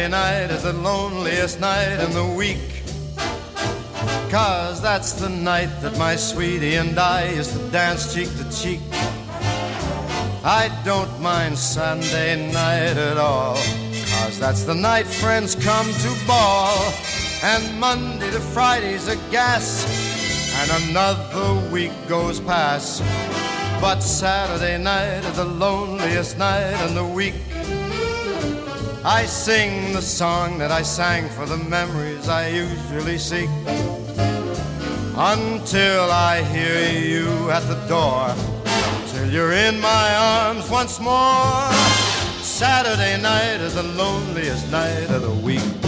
Saturday night is the loneliest night in the week, 'cause that's the night that my sweetie and I used to dance cheek to cheek. I don't mind Sunday night at all, 'cause that's the night friends come to ball. And Monday to Friday's a gas, and another week goes past. But Saturday night is the loneliest night in the week. I sing the song that I sang for the memories I usually seek, until I hear you at the door, till you're in my arms once more. Saturday night is the loneliest night of the week.